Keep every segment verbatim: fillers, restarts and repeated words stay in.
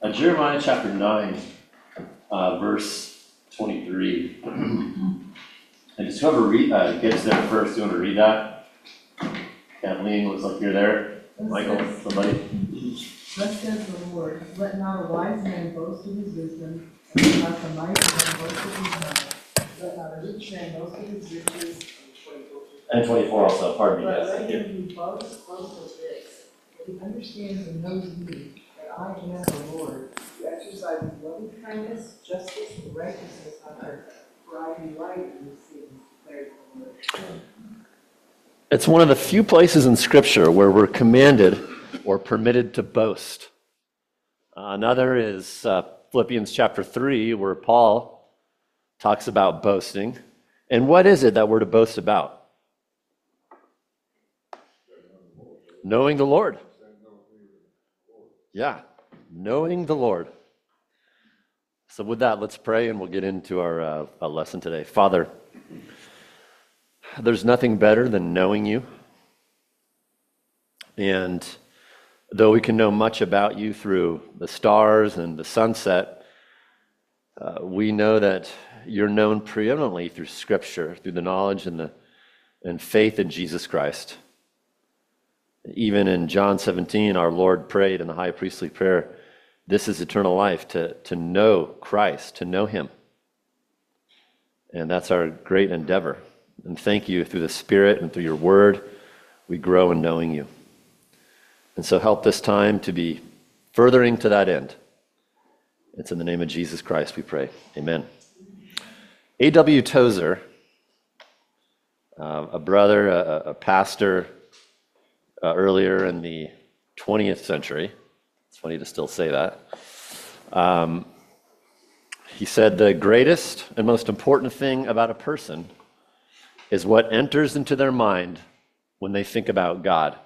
Uh, Jeremiah chapter nine, uh, verse twenty-three. And just whoever read, uh, gets there first, you want to read that? Kathleen, looks like you're there. Michael, somebody? Thus says the Lord, let not a wise man boast of his wisdom, and let not the mighty man boast of his might. Let not a rich man boast of his riches. And twenty-four also, pardon me, But yes, let thank you. him who boasts boast of this, that he understands and knows me, that I am the Lord, who exercises loving kindness, justice, and righteousness on earth. For I delight in these things, declares the Lord. It's one of the few places in Scripture where we're commanded or permitted to boast. Uh, another is uh, Philippians chapter three, where Paul talks about boasting. And what is it that we're to boast about? Knowing the Lord. Yeah, knowing the Lord. So with that, let's pray and we'll get into our uh, our lesson today. Father, there's nothing better than knowing you. And though we can know much about you through the stars and the sunset, uh, we know that you're known preeminently through Scripture, through the knowledge and the and faith in Jesus Christ. Even in John seventeen, our Lord prayed in the high priestly prayer, this is eternal life, to, to know Christ, to know him. And that's our great endeavor. And thank you, through the Spirit and through your word, we grow in knowing you. And so help this time to be furthering to that end. It's in the name of Jesus Christ we pray. Amen. A W Tozer, uh, a brother, a, a pastor uh, earlier in the twentieth century, it's funny to still say that, um, he said the greatest and most important thing about a person is what enters into their mind when they think about God.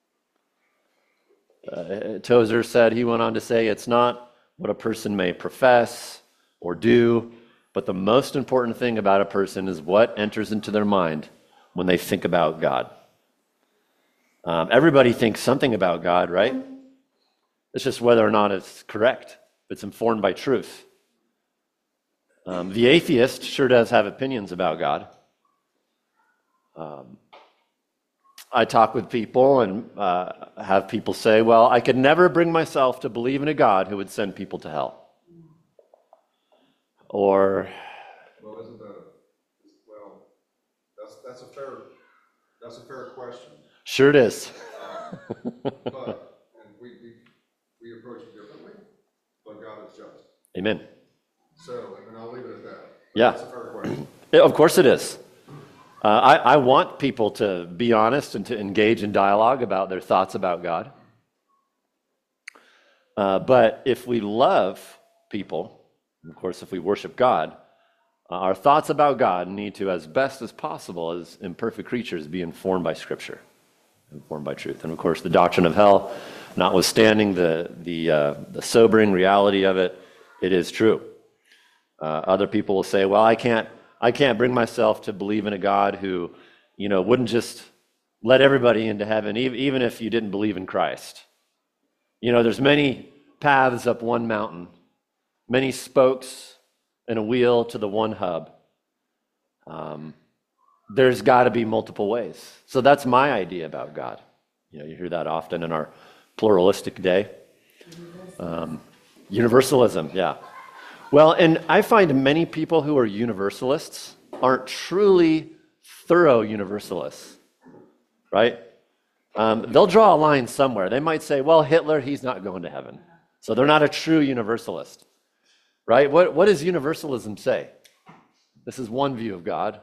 Uh, Tozer said, he went on to say, it's not what a person may profess or do, but the most important thing about a person is what enters into their mind when they think about God. Um, everybody thinks something about God, right? It's just whether or not it's correct. It's informed by truth. Um, the atheist sure does have opinions about God. Um, I talk with people and uh, have people say, well, I could never bring myself to believe in a God who would send people to hell. Or... Well, isn't that, well, that's, that's a fair, that's a fair question. Sure it is. Um, But, and we, we, we approach it differently, but God is just. Amen. So, and I'll leave it at that. But Yeah. That's a fair question. Yeah, of course it is. Uh, I, I want people to be honest and to engage in dialogue about their thoughts about God. Uh, but if we love people, of course, if we worship God, uh, our thoughts about God need to, as best as possible, as imperfect creatures, be informed by Scripture, informed by truth. And of course, the doctrine of hell, notwithstanding the the, uh, the sobering reality of it, it is true. Uh, other people will say, well, I can't I can't bring myself to believe in a God who, you know, wouldn't just let everybody into heaven, even if you didn't believe in Christ. You know, there's many paths up one mountain, many spokes and a wheel to the one hub. Um, there's got to be multiple ways. So that's my idea about God. You know, you hear that often in our pluralistic day. Um, universalism, yeah. Well, and I find many people who are universalists aren't truly thorough universalists, right? Um, they'll draw a line somewhere. They might say, well, Hitler, he's not going to heaven. So they're not a true universalist, right? What, what does universalism say? This is one view of God.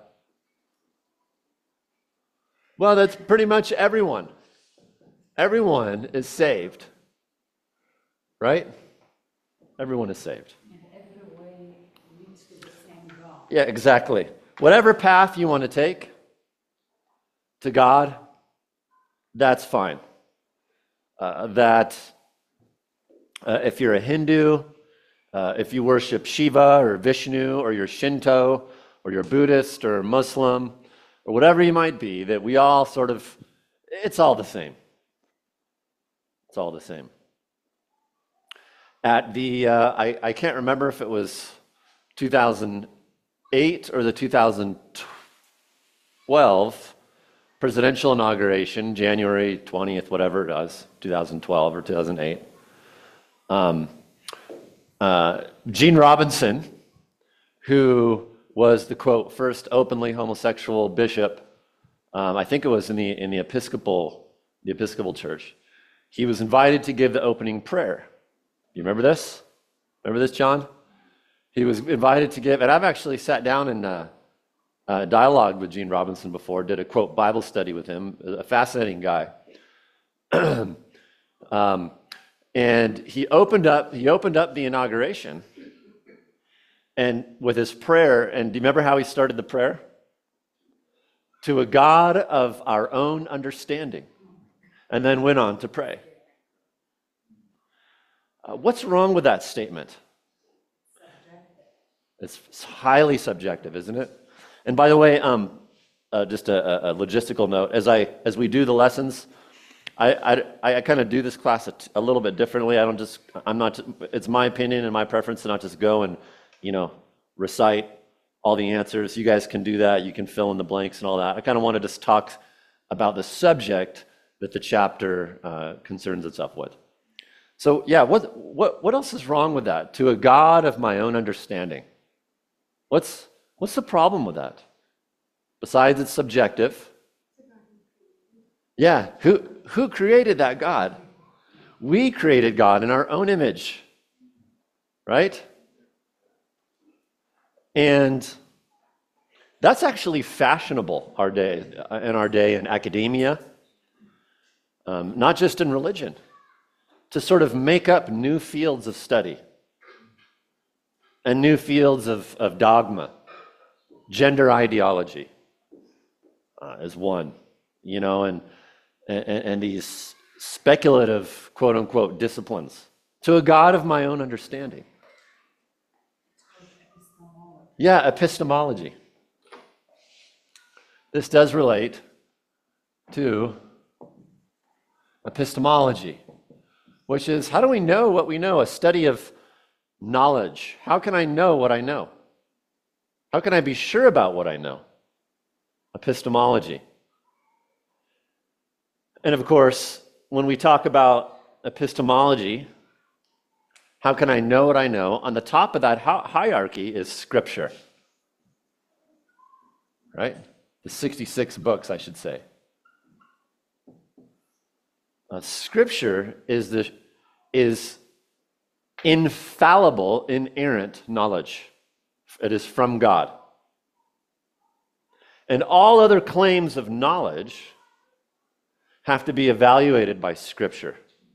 Well, that's pretty much everyone. Everyone is saved, right? Everyone is saved. Yeah, exactly. Whatever path you want to take to God, that's fine. Uh, that uh, if you're a Hindu, uh, if you worship Shiva or Vishnu, or you're Shinto, or you're Buddhist or Muslim, or whatever you might be, that we all sort of, it's all the same. It's all the same. at the, uh, I, I can't remember if it was two thousand eight or the two thousand twelve presidential inauguration, January twentieth, whatever it was, two thousand twelve or two thousand eight. Um, uh, Gene Robinson, who was the, quote, first openly homosexual bishop, um, I think it was in the in the Episcopal the Episcopal Church. He was invited to give the opening prayer. You remember this? Remember this, John? He was invited to give, and I've actually sat down and uh, uh, dialogued with Gene Robinson before, did a, quote, Bible study with him, a fascinating guy. um, and he opened up, he opened up the inauguration and with his prayer, and do you remember how he started the prayer? To a God of our own understanding, and then went on to pray. Uh, what's wrong with that statement? It's highly subjective, isn't it? And by the way, um, uh, just a, a logistical note: as I as we do the lessons, I I, I kind of do this class a, t- a little bit differently. I don't just I'm not. It's my opinion and my preference to not just go and you know recite all the answers. You guys can do that. You can fill in the blanks and all that. I kind of want to just talk about the subject that the chapter uh, concerns itself with. So yeah, what what what else is wrong with that? To a God of my own understanding. What's what's the problem with that? Besides it's subjective. Yeah, who who created that God? We created God in our own image. Right? And that's actually fashionable our day in our day in academia, um, not just in religion, to sort of make up new fields of study and new fields of, of dogma. Gender ideology uh, is one, you know, and, and and these speculative, quote unquote, disciplines to a God of my own understanding. Yeah, epistemology. This does relate to epistemology, which is how do we know what we know? A study of knowledge. How can I know what I know? How can I be sure about what I know? Epistemology. And of course, when we talk about epistemology, how can I know what I know? On the top of that hierarchy is Scripture. Right? The sixty-six books, I should say. Uh, scripture is the is infallible, inerrant knowledge. It is from God. And all other claims of knowledge have to be evaluated by Scripture.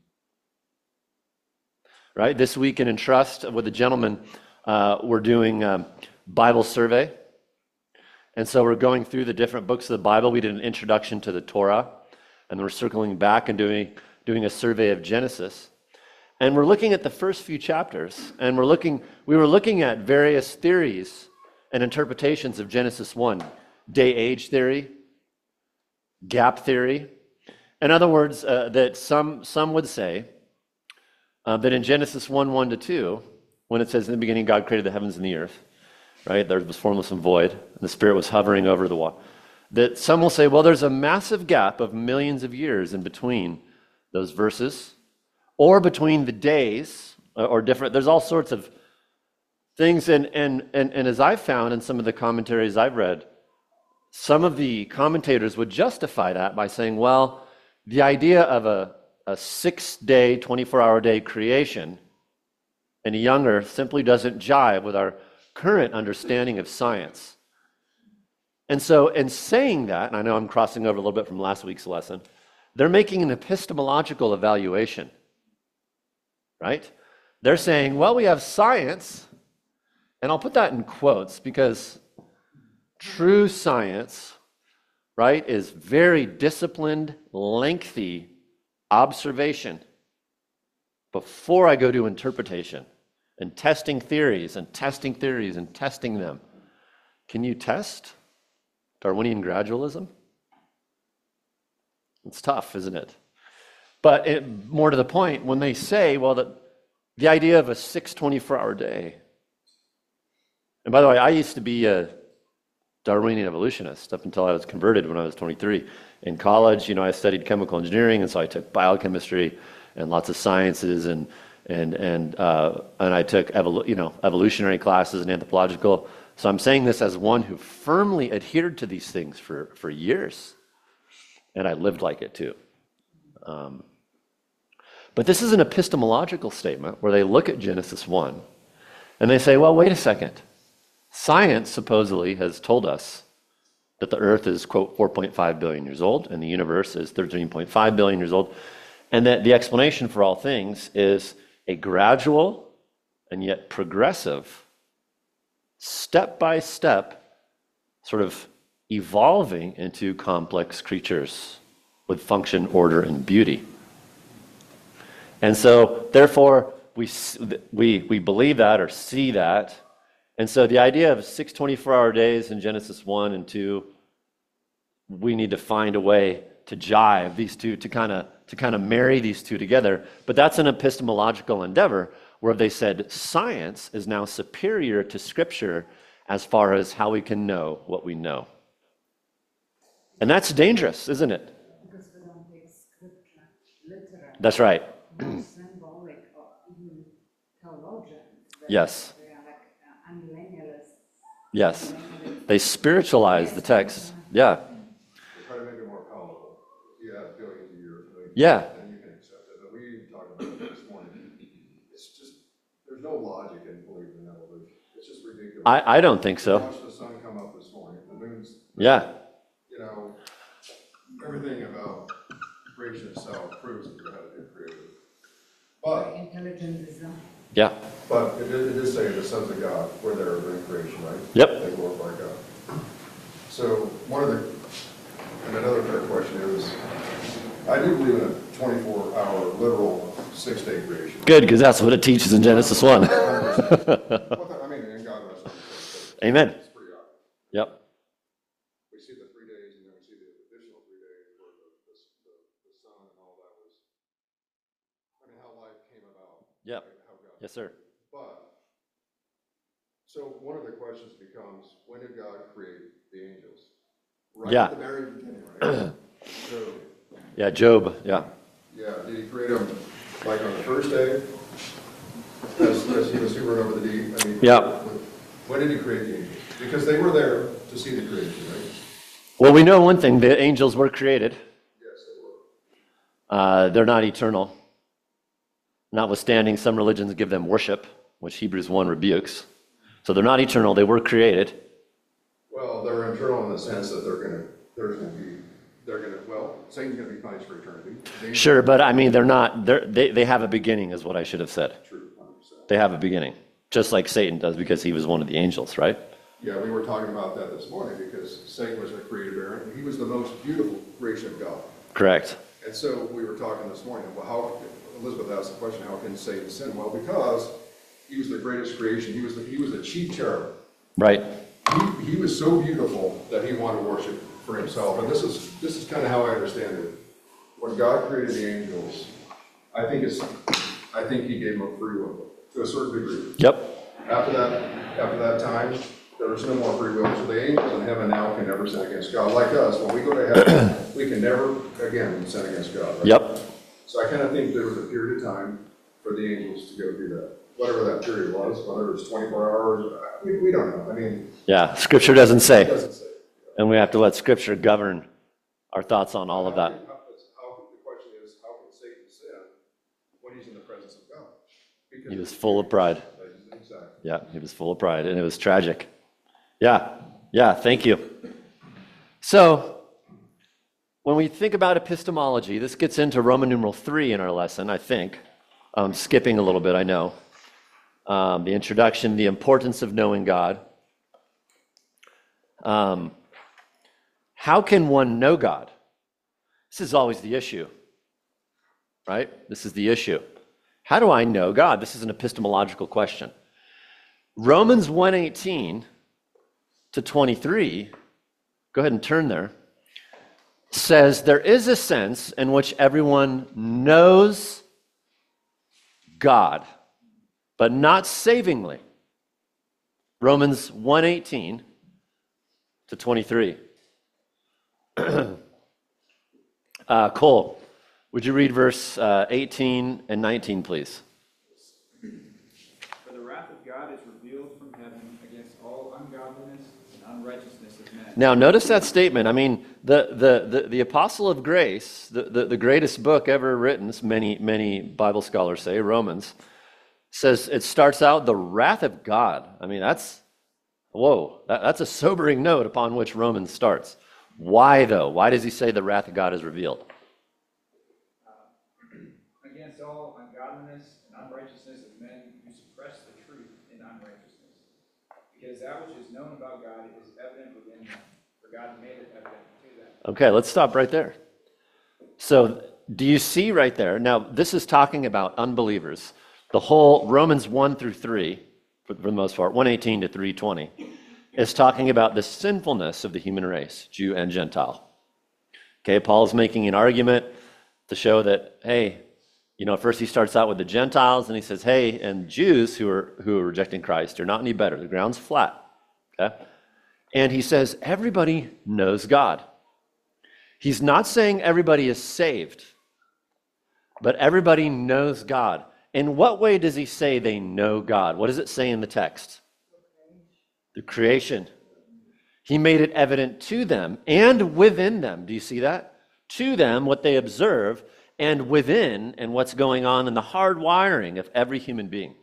Right? This week in Entrust with a gentleman, uh, we're doing a Bible survey. And so we're going through the different books of the Bible. We did an introduction to the Torah, and then we're circling back and doing, doing a survey of Genesis. And we're looking at the first few chapters, and we're looking, we were looking at various theories and interpretations of Genesis one. Day-age theory, gap theory. In other words, uh, that some, some would say uh, that in Genesis one, one to two, when it says, in the beginning God created the heavens and the earth, right? There was formless and void, and the Spirit was hovering over the water. That some will say, well, there's a massive gap of millions of years in between those verses, or between the days, or different. There's all sorts of things, and and and, and as I've found in some of the commentaries I've read, some of the commentators would justify that by saying, well, the idea of a, a six-day, twenty-four hour day creation in a young earth simply doesn't jive with our current understanding of science. And so in saying that, and I know I'm crossing over a little bit from last week's lesson, they're making an epistemological evaluation, right? They're saying, well, we have science, and I'll put that in quotes because true science, right, is very disciplined, lengthy observation before I go to interpretation. And testing theories and testing theories and testing them. Can you test Darwinian gradualism? It's tough, isn't it? But it, more to the point, when they say, well, that the idea of a six twenty-four hour day. And by the way, I used to be a Darwinian evolutionist up until I was converted when I was twenty-three. In college, you know, I studied chemical engineering, and so I took biochemistry and lots of sciences, and and and uh, and I took evolu- you know evolutionary classes and anthropological. So I'm saying this as one who firmly adhered to these things for for years, and I lived like it too. Um, but this is an epistemological statement where they look at Genesis one, and they say, well, wait a second. Science supposedly has told us that the earth is, quote, four point five billion years old, and the universe is thirteen point five billion years old, and that the explanation for all things is a gradual and yet progressive, step-by-step sort of evolving into complex creatures with function, order, and beauty. And so, therefore, we, we, we believe that or see that. And so the idea of six twenty-four hour days in Genesis one and two, we need to find a way to jive these two, to kind of to kind of marry these two together. But that's an epistemological endeavor where they said science is now superior to Scripture as far as how we can know what we know. And that's dangerous, isn't it? Because we don't take scripture literally. That's right. Not symbolic or even theologians. They- Yes. They are like uh, amillennialists. Yes. Amillennialists. They spiritualize the text. Yeah. They try to make it more palatable. You have billions of years, millions of Yeah. years, and you can accept it. But we talked about it this morning. It's just, there's no logic in believing in evolution. It's just ridiculous. I, I don't think so. Watch the sun come up this morning, the moon's, Yeah. you know, everything about creation itself proves that there had to be a creator. But, Intelligent design. Yeah. but it did, it did say the sons of God were there during creation, right? Yep. They glorify God. So one of the, and another fair question is, I do believe in a twenty-four hour literal six-day creation. Good, because that's what it teaches in Genesis one. What the- I mean, and God rests on the sixth day. Amen. It's pretty obvious. Yep. We see the three days, and then we see the additional three days where the, the, the, the sun and all that was, I mean, how life came about. Yep. right, How God. Yes, sir. But, so one of the questions becomes, when did God create the angels? Right Yeah. at the very beginning, right? So, Yeah, Job. Yeah. yeah, did he create them like on the first day? As, as he was hovering over the deep? I mean, Yeah. When did he create the angels? Because they were there to see the creation, right? Well, we know one thing: the angels were created. Yes, they were. Uh, they're not eternal. Notwithstanding, some religions give them worship, which Hebrews one rebukes. So they're not eternal. They were created. Well, they're internal in the sense that they're gonna, there's gonna be, they're gonna, well, Satan's gonna be punished for eternity. They- Sure, but I mean, they're not. They're, they they have a beginning, is what I should have said. True, one hundred percent. They have a beginning, just like Satan does, because he was one of the angels, right? Yeah, we were talking about that this morning because Satan was a created being, and he was the most beautiful creation of God. Correct. And so we were talking this morning, well, how, Elizabeth asked the question, how can Satan sin? Well, because he was the greatest creation. He was the, he was the chief cherub. Right. He, he was so beautiful that he wanted to worship for himself. And this is, this is kind of how I understand it. When God created the angels, I think it's, I think he gave them a free will to a certain degree. Yep. After that, after that time, there was no more free will. So the angels in heaven now can never sin against God. Like us, when we go to heaven, we can never again sin against God. Right? Yep. So I kind of think there was a period of time for the angels to go through that. Whatever that period was, whether it was twenty-four hours, we, we don't know. I mean, Yeah. Scripture doesn't it say, doesn't say. and we have to let Scripture govern our thoughts on all of that. How, how- the question is, how can Satan sin when he's in the presence of God? Because He was full of pride. Exactly. Yeah, he was full of pride, and it was tragic. Yeah, yeah, thank you. So, when we think about epistemology, this gets into Roman numeral three in our lesson, I think. I'm skipping a little bit, I know. Um, the introduction, the importance of knowing God. Um, how can one know God? This is always the issue, right? This is the issue. How do I know God? This is an epistemological question. Romans one eighteen to twenty-three, go ahead and turn there, says there is a sense in which everyone knows God. but not savingly. Romans one eighteen to twenty-three. uh, Cole, would you read verse uh, eighteen and nineteen, please? For the wrath of God is revealed from heaven against all ungodliness and unrighteousness of men. Now, notice that statement. I mean, the the the, the Apostle of Grace, the, the, the greatest book ever written, many, many Bible scholars say, Romans, says it starts out the wrath of God. I mean, that's, whoa, that, that's a sobering note upon which Romans starts. Why, though? Why does he say the wrath of God is revealed? Uh, against all ungodliness and unrighteousness of men who suppress the truth in unrighteousness. Because that which is known about God is evident within them, for God made it evident to them. Okay, let's stop right there. So, do you see right there? Now, this is talking about unbelievers. The whole Romans one through three, for the most part, one eighteen to three twenty, is talking about the sinfulness of the human race, Jew and Gentile. Okay, Paul is making an argument to show that, hey, you know, first he starts out with the Gentiles, and he says, hey, and Jews who are who are rejecting Christ are not any better. The ground's flat. Okay? And he says, everybody knows God. He's not saying everybody is saved, but everybody knows God. In what way does he say they know God? What does it say in the text? The creation. He made it evident to them and within them. Do you see that? To them, what they observe, and within, and what's going on in the hard wiring of every human being.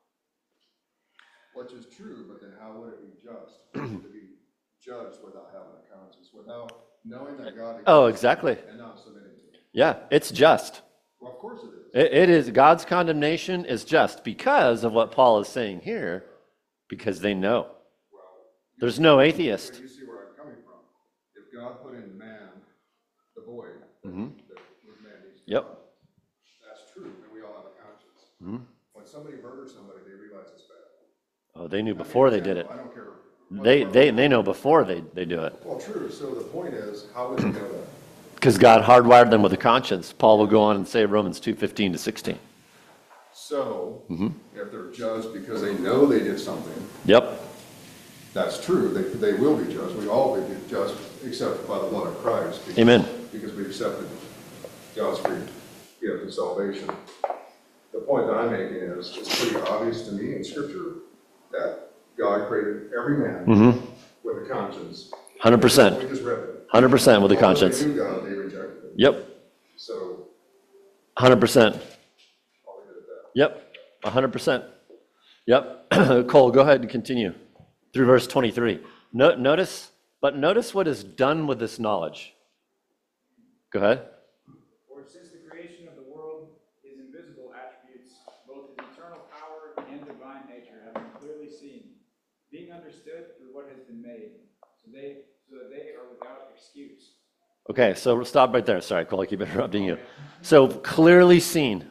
Which is true, but then how would it be just to be judged without having a conscience, without knowing that God exists? Oh, exactly. And not submitting to it? Yeah, it's just. Well, of course it is. It, it is. God's condemnation is just because of what Paul is saying here, because they know. Well, you There's see- no atheist. You see where I'm coming from. If God put in man the void Mhm. that was man needs to Yep. have, that's true, and we all have a conscience. Mhm. When somebody murders somebody, they realize it's bad. Oh, they knew before they did it. I don't care. They they they know before they, they do it. Well, true, so the point is, how would you know that? Because God hardwired them with a conscience. Paul will go on and say Romans two fifteen to sixteen. So, Mhm. if they're judged because they know they did something, Yep. that's true, they, they will be judged, we all will be judged, except by the blood of Christ. because- Amen. Because we accepted God's free gift of salvation. The point that I'm making is, it's pretty obvious to me in Scripture that God created every man Mm-hmm. with a conscience. one hundred percent. We just read it. one hundred percent with a Although conscience. They knew God, they rejected it. Yep. So, one hundred percent. I'll leave it at that. Yep. one hundred percent. Yep. Cole, go ahead and continue through verse twenty-three. No, notice, but notice what is done with this knowledge. Go ahead. For since the creation of the world, his invisible attributes, both his eternal power and divine nature, have been clearly seen, being understood through what has been made, so they so that they are without excuse. Okay, so we'll stop right there. Sorry, Cole, I keep interrupting you. So clearly seen.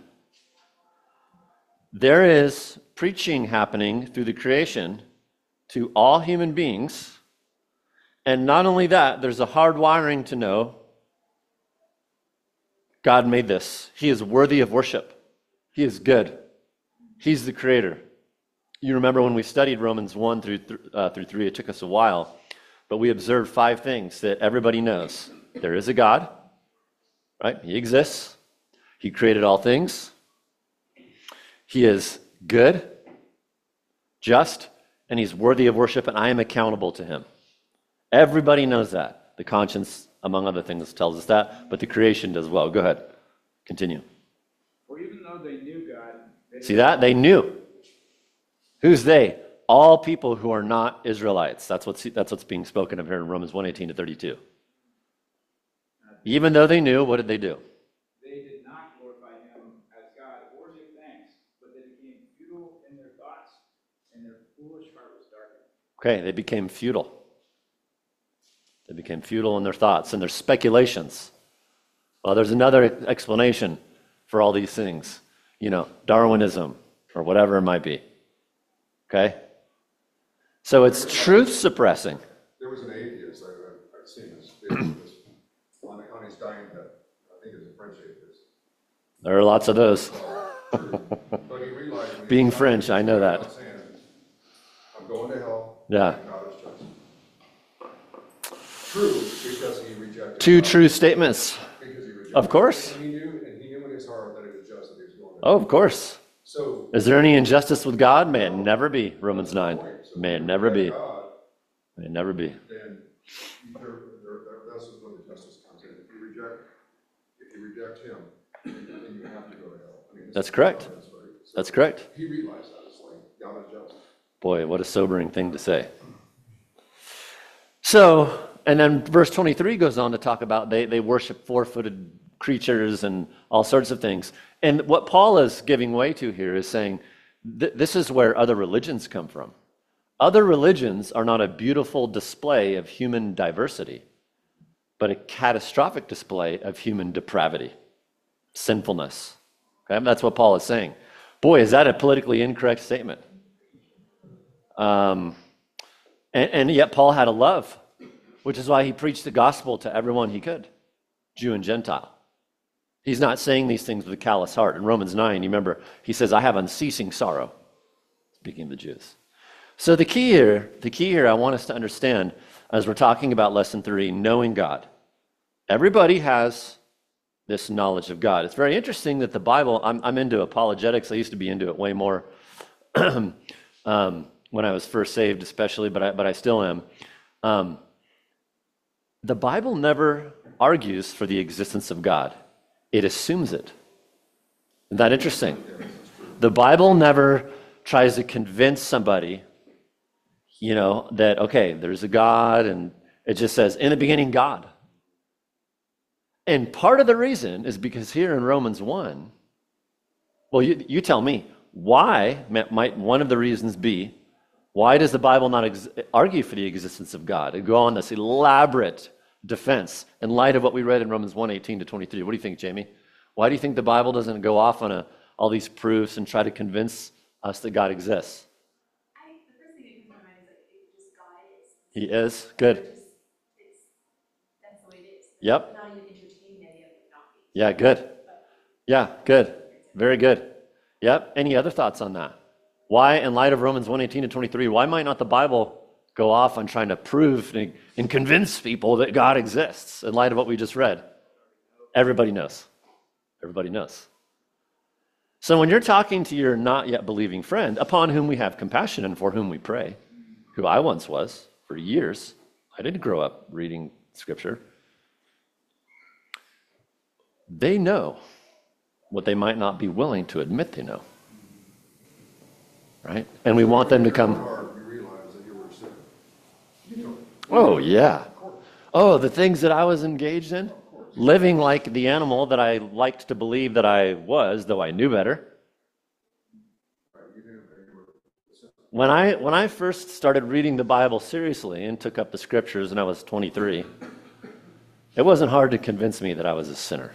There is preaching happening through the creation to all human beings. And not only that, there's a hard wiring to know God made this. He is worthy of worship. He is good. He's the creator. You remember when we studied Romans one through, th- uh, through three, it took us a while, but we observed five things that everybody knows. There is a God, right? He exists. He created all things. He is good, just, and he's worthy of worship, and I am accountable to him. Everybody knows that. The conscience, among other things, tells us that, but the creation does well. Go ahead. Continue. For even though they knew God, they See that? They knew. Who's they? All people who are not Israelites. That's what's, that's what's being spoken of here in Romans one eighteen to thirty-two. Even though they knew, what did they do? they did not glorify him as God or give thanks, but they became futile in their thoughts, and their foolish heart was darkened. Okay, they became futile. They became futile in their thoughts and their speculations. Well, there's another explanation for all these things. You know, Darwinism or whatever it might be. Okay? So it's truth suppressing. There was an atheist, I, I- I've seen this, video, this on, on his dying bed. I think it was a French atheist. There are lots of those. But he realized when Being French, I know that. I'm saying, I'm going to hell. Yeah. God is just. True, because he rejected. Two God. true statements. Because he rejected. Of course. And he knew, and he knew in his heart that it was just that he was going to. Oh, of course. So. Is there any injustice with God? May it never be. Romans nine. So May if it you never be. reject God, May it never be. then there, there, there, that's when the justice comes in. If you reject, if you reject him, then you have to go to hell. I mean, it's- That's correct. Right? So That's correct. He realized that. It's like, God is just. Boy, what a sobering thing to say. So, and then verse twenty-three goes on to talk about they, they worship four-footed creatures and all sorts of things. And what Paul is giving way to here is saying, th- this is where other religions come from. Other religions are not a beautiful display of human diversity, but a catastrophic display of human depravity, sinfulness. Okay? That's what Paul is saying. Boy, is that a politically incorrect statement. Um, and, and yet Paul had a love, which is why he preached the gospel to everyone he could, Jew and Gentile. He's not saying these things with a callous heart. In Romans nine, you remember, he says, I have unceasing sorrow, speaking of the Jews. So the key here, the key here I want us to understand as we're talking about lesson three, knowing God. Everybody has this knowledge of God. It's very interesting that the Bible, I'm, I'm into apologetics. I used to be into it way more um, when I was first saved, especially, but I, but I still am. Um, the Bible never argues for the existence of God. It assumes it. Isn't that interesting? The Bible never tries to convince somebody, you know, that, okay, there's a God, and it just says, in the beginning, God. And part of the reason is because here in Romans one, well, you, you tell me, why might one of the reasons be, why does the Bible not ex- argue for the existence of God? It go on this elaborate defense in light of what we read in Romans one, eighteen to twenty-three. What do you think, Jamie? Why do you think the Bible doesn't go off on a, all these proofs and try to convince us that God exists? I, the first thing that comes to my mind is like, it just God is. He is. Good. It's just, it's, that's the way it is. Yep. Not even entertaining the idea of it not being. Yeah, good. Yeah, good. Very good. Yep. Any other thoughts on that? Why, in light of Romans one, eighteen to twenty-three, why might not the Bible go off on trying to prove and, and convince people that God exists in light of what we just read? Everybody knows. Everybody knows. So when you're talking to your not yet believing friend, upon whom we have compassion and for whom we pray, who I once was for years, I didn't grow up reading scripture, they know what they might not be willing to admit they know. Right? And we want them to come. You realize that you were a sinner. You know. Oh, yeah. Oh, the things that I was engaged in? Living like the animal that I liked to believe that I was, though I knew better. When I when I first started reading the Bible seriously and took up the scriptures when I was twenty-three, it wasn't hard to convince me that I was a sinner.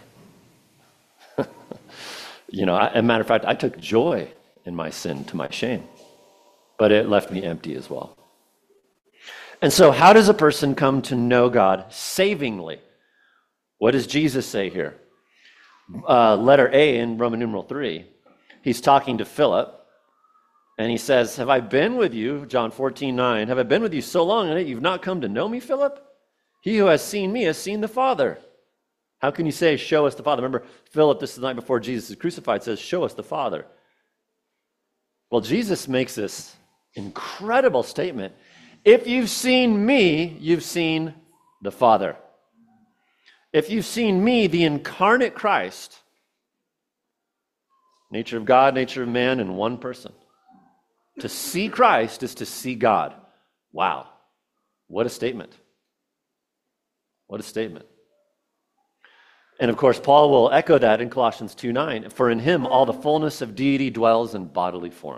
You know, I, as a matter of fact, I took joy in my sin to my shame, but it left me empty as well. And so how does a person come to know God savingly? What does Jesus say here? Uh, letter A in Roman numeral three, he's talking to Philip, and he says, have I been with you, John fourteen nine, have I been with you so long that you've not come to know me, Philip? He who has seen me has seen the Father. How can you say, show us the Father? Remember, Philip, this is the night before Jesus is crucified, says, show us the Father. Well, Jesus makes this incredible statement. If you've seen me, you've seen the Father. If you've seen me, the incarnate Christ, nature of God, nature of man, in one person. To see Christ is to see God. Wow. What a statement. What a statement. And of course, Paul will echo that in Colossians two nine. For in him all the fullness of deity dwells in bodily form.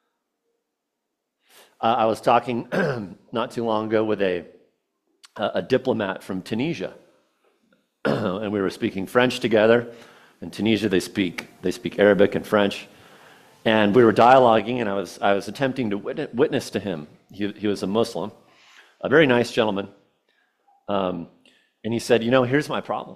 Uh, I was talking not too long ago with a, a, a diplomat from Tunisia. And we were speaking French together. In Tunisia, they speak they speak Arabic and French. And we were dialoguing, and I was I was attempting to wit- witness to him. He, he was a Muslim, a very nice gentleman. Um, and he said, you know, here's my problem.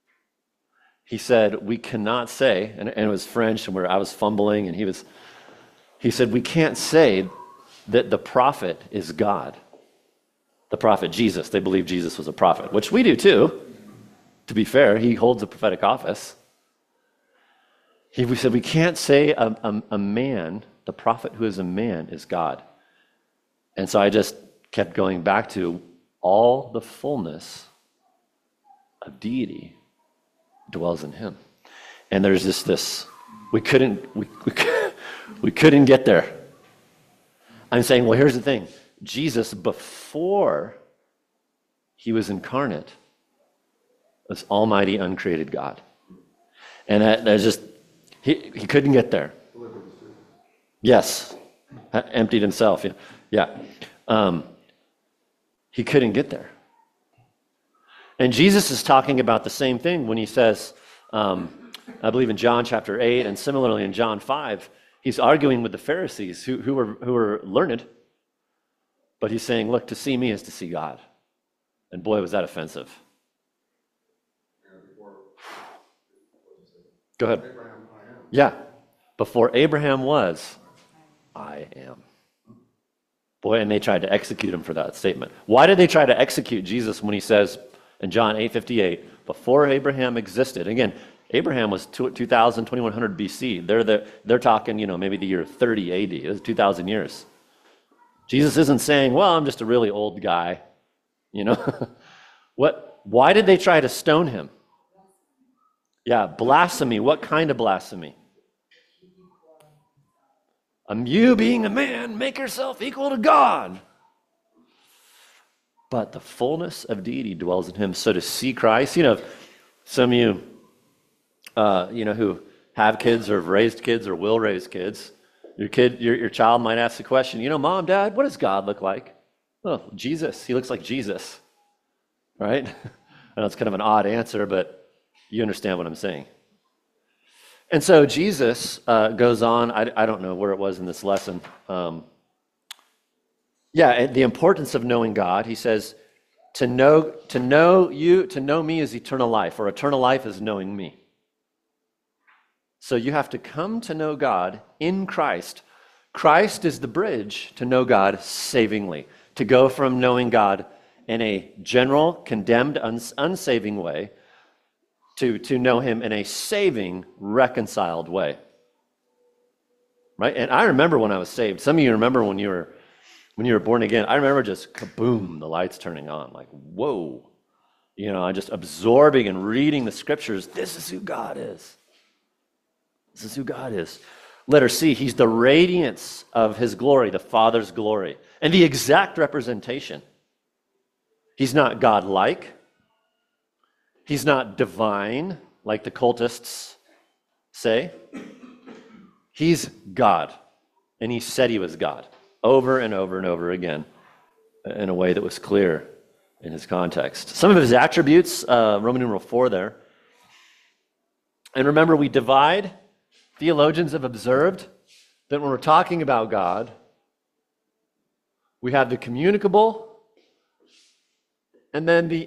He said, we cannot say, and, and it was French, and we're, I was fumbling, and he was, He said, we can't say that the prophet is God. The prophet Jesus, they believe Jesus was a prophet, which we do too. To be fair, he holds a prophetic office. He we said we can't say a, a, a man, the prophet who is a man, is God. And so I just kept going back to all the fullness of deity dwells in him. And there's just this, we couldn't, we, we, we couldn't get there. I'm saying, well, here's the thing. Jesus, before he was incarnate, was almighty, uncreated God. And that, that's just, he, he couldn't get there. Yes. Emptied himself. Yeah. Yeah. Um, he couldn't get there. And Jesus is talking about the same thing when he says, um, I believe in John chapter eight, and similarly in John five, he's arguing with the Pharisees who, who, were, who were learned, but he's saying, look, to see me is to see God. And boy, was that offensive. Go ahead. Yeah. Before Abraham was, I am. Boy, and they tried to execute him for that statement. Why did they try to execute Jesus when he says in John eight fifty-eight, before Abraham existed? Again, Abraham was two thousand, twenty-one hundred B C. They're, the, they're talking, you know, maybe the year thirty A D. It was two thousand years. Jesus isn't saying, well, I'm just a really old guy. You know? what? Why did they try to stone him? Yeah, blasphemy. What kind of blasphemy? Um, you being a man, make yourself equal to God. But the fullness of deity dwells in him. So to see Christ, you know, some of you, uh, you know, who have kids or have raised kids or will raise kids, your kid, your, your child might ask the question, you know, Mom, Dad, what does God look like? Oh, Jesus. He looks like Jesus, right? I know it's kind of an odd answer, but you understand what I'm saying. And so Jesus uh, goes on, I, I don't know where it was in this lesson. Um, yeah, the importance of knowing God. He says, to know, to know you, to know me is eternal life, or eternal life is knowing me. So you have to come to know God in Christ. Christ is the bridge to know God savingly, to go from knowing God in a general, condemned, uns- unsaving way to, to know him in a saving, reconciled way. Right? And I remember when I was saved. Some of you remember when you were when you were born again. I remember just kaboom, the lights turning on. Like, whoa. You know, I'm just absorbing and reading the scriptures. This is who God is. This is who God is. Letter C, he's the radiance of his glory, the Father's glory, and the exact representation. He's not God-like. He's not divine, like the cultists say. He's God, and he said he was God over and over and over again in a way that was clear in his context. Some of his attributes, uh, Roman numeral four there. And remember, we divide. Theologians have observed that when we're talking about God, we have the communicable and then the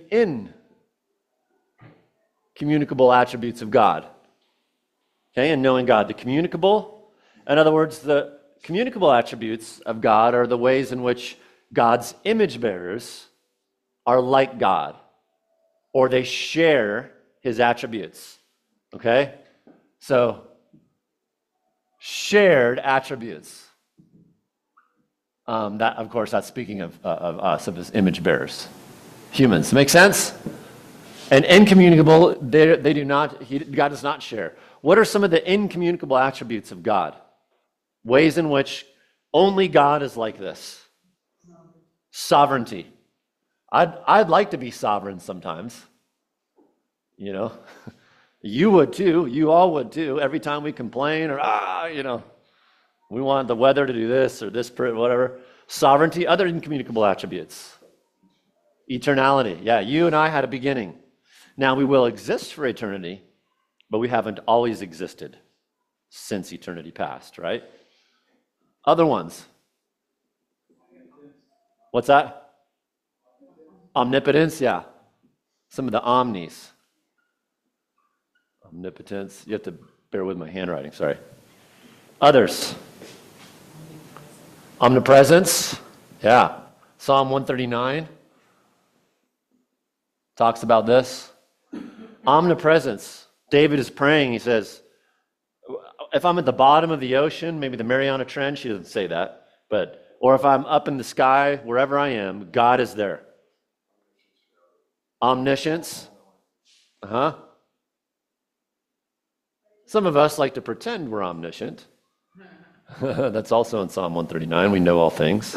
incommunicable attributes of God. Okay, and knowing God, the communicable, in other words, the communicable attributes of God are the ways in which God's image bearers are like God, or they share his attributes. Okay? So, shared attributes. Um, that, of course, that's speaking of, uh, of us, of his image bearers. Humans. Make sense? And incommunicable, they, they do not, he, God does not share. What are some of the incommunicable attributes of God? Ways in which only God is like this. Sovereignty. I'd, I'd like to be sovereign sometimes. You know? You would too. You all would too. Every time we complain or, ah, you know, we want the weather to do this or this, whatever. Sovereignty, other incommunicable attributes. Eternality. Yeah, you and I had a beginning. Now we will exist for eternity, but we haven't always existed since eternity past, right? Other ones. What's that? Omnipotence, yeah. Some of the omnis. Omnipotence. You have to bear with my handwriting, sorry. Others. Omnipresence, yeah. Psalm one thirty-nine talks about this. Omnipresence. David is praying, he says, if I'm at the bottom of the ocean, maybe the Mariana Trench, he doesn't say that, but, or if I'm up in the sky, wherever I am, God is there. Omniscience, uh-huh. Some of us like to pretend we're omniscient. That's also in Psalm one thirty-nine, we know all things.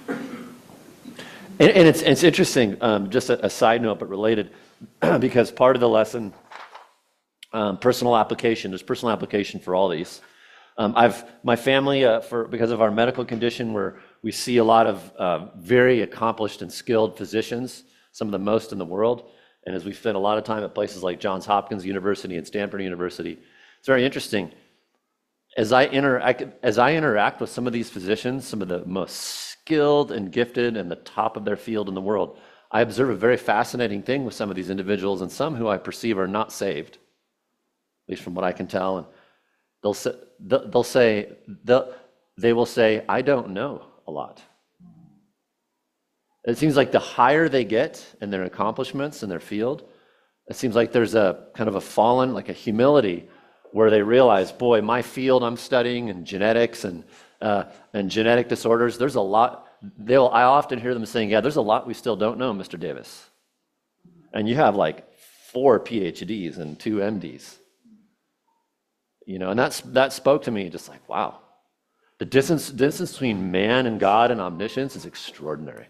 And, and it's, it's interesting, um, just a, a side note, but related, because part of the lesson, um, personal application, there's personal application for all these. Um, I've, my family, uh, for because of our medical condition, where we see a lot of uh, very accomplished and skilled physicians, some of the most in the world. And as we spend a lot of time at places like Johns Hopkins University and Stanford University, it's very interesting. As I interact, as I interact with some of these physicians, some of the most skilled and gifted and the top of their field in the world, I observe a very fascinating thing with some of these individuals, and some who I perceive are not saved, at least from what I can tell. And they'll say, they'll say, they'll, they will say, I don't know a lot. It seems like the higher they get in their accomplishments in their field, it seems like there's a kind of a fallen, like a humility, where they realize, boy, my field I'm studying and genetics and uh, and genetic disorders, there's a lot. They'll I often hear them saying, yeah, there's a lot we still don't know, Mister Davis. And you have like four P H Ds and two M Ds. You know, and that's that spoke to me just like, wow. The distance distance between man and God and omniscience is extraordinary.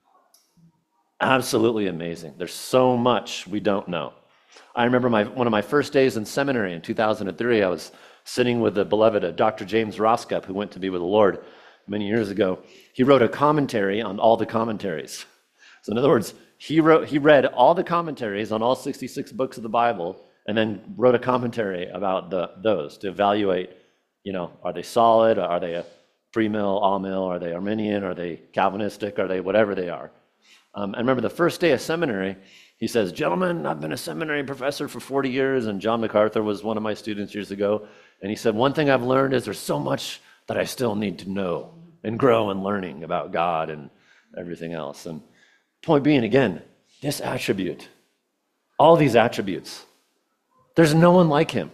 Absolutely amazing. There's so much we don't know. I remember my one of my first days in seminary in two thousand three, I was sitting with the beloved uh, Doctor James Roscup, who went to be with the Lord many years ago. He wrote a commentary on all the commentaries. So in other words, he wrote, he read all the commentaries on all sixty-six books of the Bible, and then wrote a commentary about the, those to evaluate, you know, are they solid? Are they a pre-mill, all-mill? Are they Arminian? Are they Calvinistic? Are they whatever they are? Um, I remember the first day of seminary, he says, gentlemen, I've been a seminary professor for forty years, and John MacArthur was one of my students years ago. And he said, one thing I've learned is there's so much that I still need to know and grow in learning about God and everything else. And point being, again, this attribute, all these attributes, there's no one like him.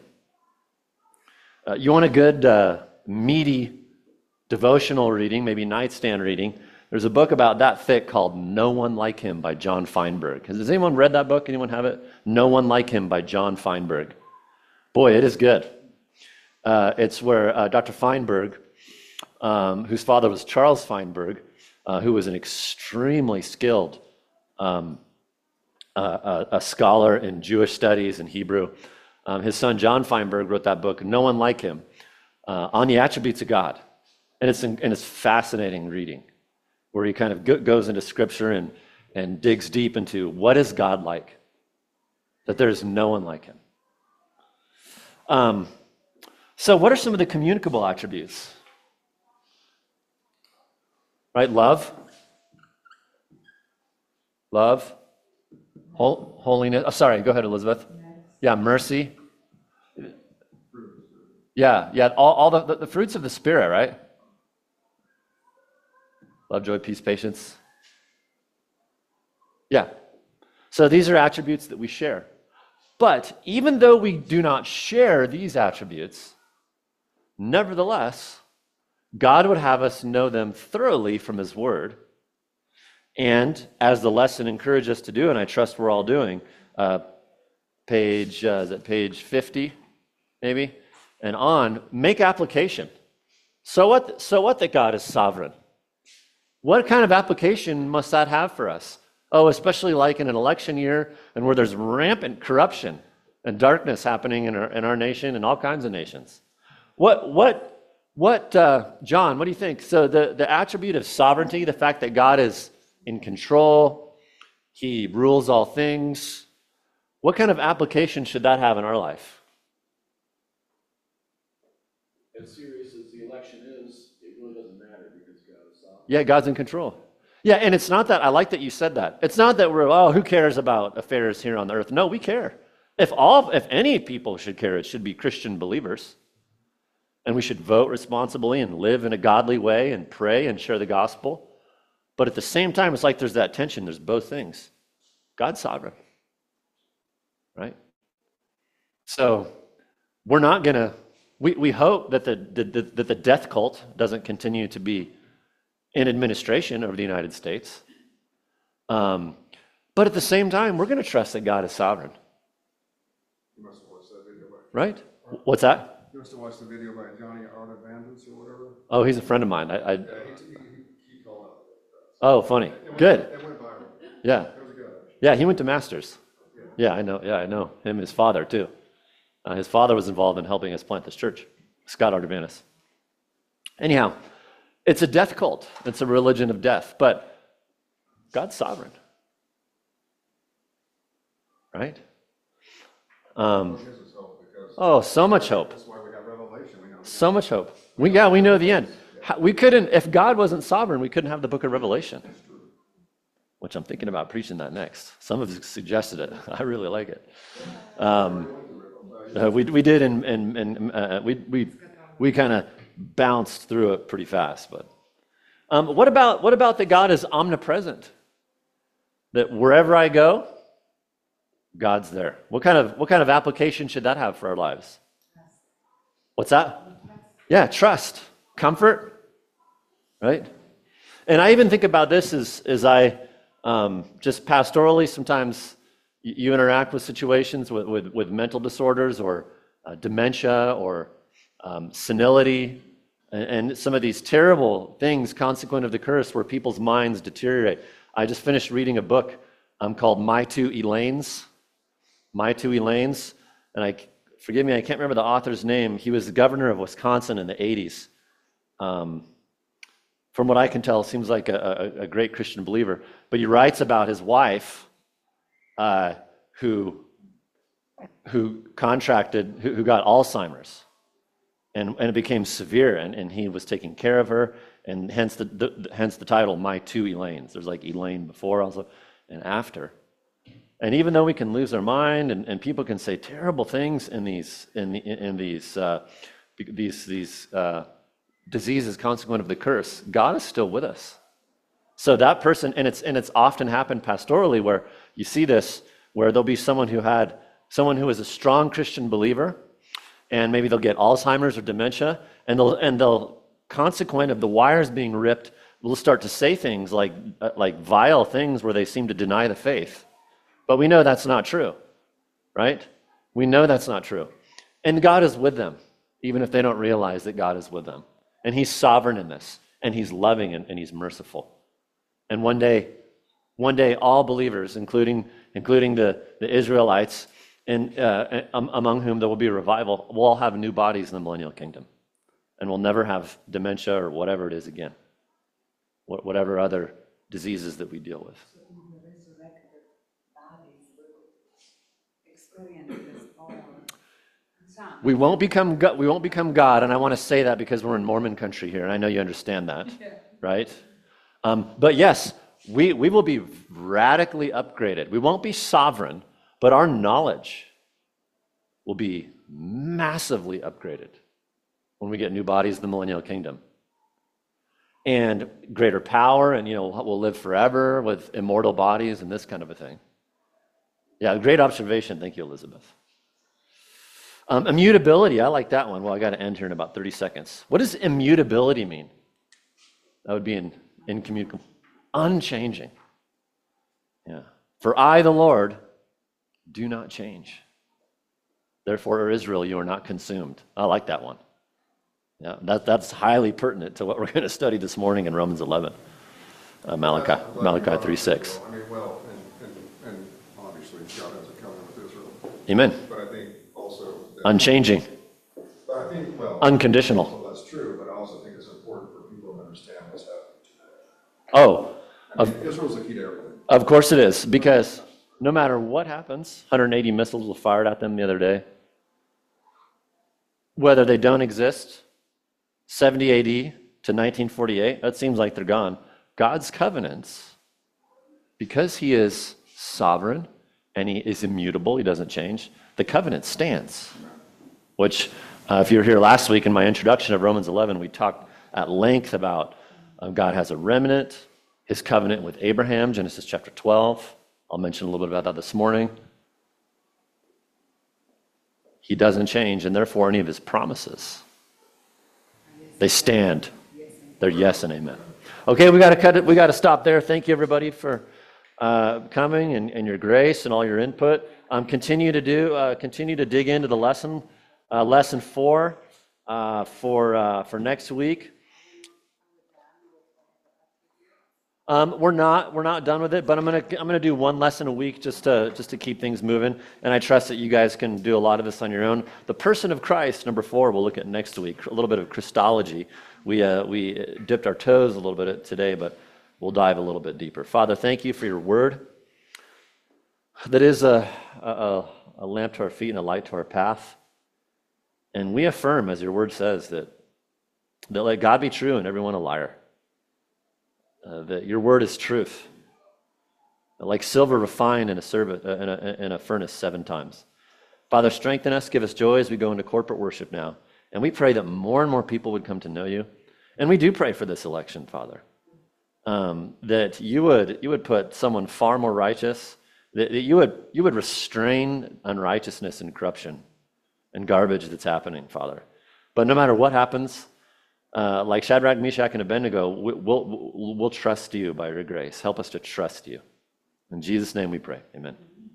Uh, you want a good, uh, meaty devotional reading, maybe nightstand reading? There's a book about that thick called No One Like Him by John Feinberg. Has anyone read that book? Anyone have it? No One Like Him by John Feinberg. Boy, it is good. Uh, it's where uh, Doctor Feinberg, um, whose father was Charles Feinberg, uh, who was an extremely skilled um, uh, a, a scholar in Jewish studies and Hebrew. Um, his son John Feinberg wrote that book, No One Like Him, uh, on the attributes of God. And it's, and it's fascinating reading, where he kind of go, goes into scripture and, and digs deep into what is God like, that there is no one like him. Um, so what are some of the communicable attributes? Right, love, love, hol- holiness, oh, sorry, go ahead, Elizabeth. Yeah, mercy. Yeah, yeah, all, all the, the, the fruits of the Spirit, right? Love, joy, peace, patience. Yeah. So these are attributes that we share. But even though we do not share these attributes, nevertheless, God would have us know them thoroughly from his word. And as the lesson encouraged us to do, and I trust we're all doing, uh, page, uh, is it page fifty, maybe, and on, make application. So what, so what that God is sovereign? What kind of application must that have for us? Oh, especially like in an election year and where there's rampant corruption and darkness happening in our, in our nation and all kinds of nations. What, what, what, uh, John, what do you think? So the, the attribute of sovereignty, the fact that God is in control, he rules all things, what kind of application should that have in our life? As serious as the election is, it really doesn't matter because God is sovereign. Yeah, God's in control. Yeah, and it's not that, I like that you said that. It's not that we're, oh, who cares about affairs here on the earth? No, we care. If all, if any people should care, it should be Christian believers. and we should vote responsibly and live in a godly way and pray and share the gospel. But at the same time, it's like there's that tension. There's both things. God's sovereign, right? So we're not going to, we, we hope that the, the, the, that the death cult doesn't continue to be in administration over the United States. Um, but at the same time, we're going to trust that God is sovereign, You must have watched that video by, right? What's that? you must have watched the video by Johnny Art of Bandits or whatever. Oh, he's a friend of mine. I, I Yeah, he, he, he, he called out. oh, funny. It went- Good. It went viral. Yeah. It was good. Yeah, he went to Masters. Yeah, I know. Yeah, I know. Him, his father, too. Uh, his father was involved in helping us plant this church, Scott Artabanis. Anyhow, it's a death cult. It's a religion of death, but God's sovereign. Right? Um, It gives us hope because oh, so much hope. that's why we have Revelation. We know. So much hope. We, yeah, we know the end. How- We couldn't, if God wasn't sovereign, we couldn't have the book of Revelation, which I'm thinking about preaching that next. Some have suggested it. I really like it. Um, uh, we, we did, and, and, and uh, we, we, we kind of bounced through it pretty fast. But um, what about, what about that God is omnipresent? That wherever I go, God's there. What kind of, what kind of application should that have for our lives? What's that? Yeah, trust, comfort, right? And I even think about this as, as I um, just pastorally, sometimes you, you interact with situations with, with, with mental disorders or uh, dementia or um, senility and, and some of these terrible things consequent of the curse where people's minds deteriorate. I just finished reading a book um, called My Two Elaines. My Two Elaines, and I, forgive me, I can't remember the author's name. He was the governor of Wisconsin in the eighties. Um, from what I can tell, seems like a, a, a great Christian believer. But he writes about his wife uh, who, who contracted, who, who got Alzheimer's. And, and it became severe, and, and he was taking care of her, and hence the, the, hence the title, My Two Elaines. There's like Elaine before also and after. And even though we can lose our mind, and, and people can say terrible things in these in, the, in these uh, these these uh, diseases consequent of the curse, God is still with us. So that person, and it's and it's often happened pastorally where you see this, where there'll be someone who had someone who is a strong Christian believer, and maybe they'll get Alzheimer's or dementia, and they'll and they'll consequent of the wires being ripped, will start to say things like uh, like vile things where they seem to deny the faith. But we know that's not true, right? We know that's not true. And God is with them, even if they don't realize that God is with them. And he's sovereign in this, and he's loving and, and he's merciful. And one day, one day, all believers, including, including the, the Israelites, and uh, among whom there will be a revival, will all have new bodies in the millennial kingdom. And we'll never have dementia or whatever it is again, whatever other diseases that we deal with. We won't become God, we won't become God, and I want to say that because we're in Mormon country here, and I know you understand that, right? Um, but yes, we, we will be radically upgraded. We won't be sovereign, but our knowledge will be massively upgraded when we get new bodies in the millennial kingdom. And greater power, and you know, we'll live forever with immortal bodies and this kind of a thing. Yeah, great observation. Thank you, Elizabeth. Um, immutability, I like that one. Well, I got to end here in about thirty seconds. What does immutability mean? That would be in, incommunicable, unchanging. Yeah. For I, the Lord, do not change. Therefore, O Israel, you are not consumed. I like that one. Yeah, that, that's highly pertinent to what we're going to study this morning in Romans eleven, uh, Malachi, I'm glad you Malachi brought up three six. Israel. I mean, well, and, and, and obviously God has a covenant with Israel, Amen. but I think also that, Unchanging, but I think, well, unconditional. well, that's true, but I also think it's important for people to understand what's happening today. Oh, I mean, Israel's the key to everything. of course it is, because no matter what happens, one hundred eighty missiles were fired at them the other day. Whether they don't exist, seventy A D to nineteen forty-eight, that seems like they're gone. God's covenants, because he is sovereign and he is immutable, he doesn't change, the covenant stands, which Uh, if you were here last week in my introduction of Romans eleven, we talked at length about uh, God has a remnant, his covenant with Abraham, Genesis chapter twelve. I'll mention a little bit about that this morning. He doesn't change, and therefore any of his promises, they stand. They're yes and amen. Okay, we got to cut it. We got to stop there. Thank you, everybody, for uh, coming and, and your grace and all your input. Um, continue to do. Uh, continue to dig into the lesson, uh, lesson four, uh, for uh, for next week. Um, we're not we're not done with it, but I'm gonna I'm gonna do one lesson a week just to just to keep things moving. And I trust that you guys can do a lot of this on your own. The person of Christ, number four, we'll look at next week. A little bit of Christology. We uh, we dipped our toes a little bit today, but we'll dive a little bit deeper. Father, thank you for your word. That is a a, a lamp to our feet and a light to our path. And we affirm, as your word says, that that let God be true and everyone a liar. Uh, that your word is truth, like silver refined in a, serv- uh, in, a, in a furnace seven times. Father, strengthen us, give us joy as we go into corporate worship now. And we pray that more and more people would come to know you. And we do pray for this election, Father, um, that you would you would put someone far more righteous, that, that you would you would restrain unrighteousness and corruption and garbage that's happening, Father. But no matter what happens, Uh, like Shadrach, Meshach, and Abednego, we- we'll, we'll, we'll trust you by your grace. Help us to trust you. In Jesus' name we pray. Amen.